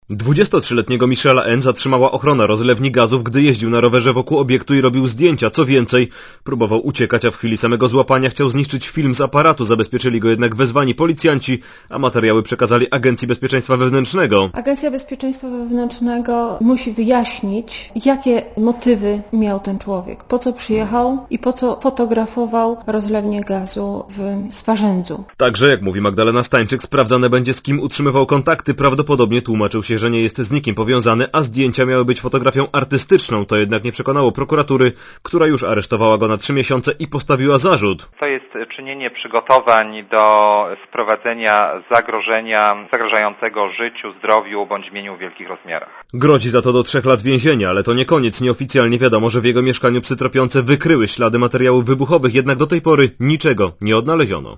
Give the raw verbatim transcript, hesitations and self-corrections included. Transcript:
dwudziestotrzyletniego Michela N. zatrzymała ochrona rozlewni gazów, gdy jeździł na rowerze wokół obiektu i robił zdjęcia. Co więcej, próbował uciekać, a w chwili samego złapania chciał zniszczyć film z aparatu. Zabezpieczyli go jednak wezwani policjanci, a materiały przekazali Agencji Bezpieczeństwa Wewnętrznego. Agencja Bezpieczeństwa Wewnętrznego musi wyjaśnić, jakie motywy miał ten człowiek, po co przyjechał i po co fotografował rozlewnię gazu w Swarzędzu. Także, jak mówi Magdalena Stańczyk, sprawdzane będzie, z kim utrzymywał kontakty. Prawdopodobnie tłumaczył się, że nie jest z nikim powiązany, a zdjęcia miały być fotografią artystyczną. To jednak nie przekonało prokuratury, która już aresztowała go na trzy miesiące i postawiła zarzut. To jest czynienie przygotowań do sprowadzenia zagrożenia zagrażającego życiu, zdrowiu bądź mieniu w wielkich rozmiarach. Grozi za to do trzech lat więzienia, ale to nie koniec. Nieoficjalnie wiadomo, że w jego mieszkaniu psy tropiące wykryły ślady materiałów wybuchowych, jednak do tej pory niczego nie odnaleziono.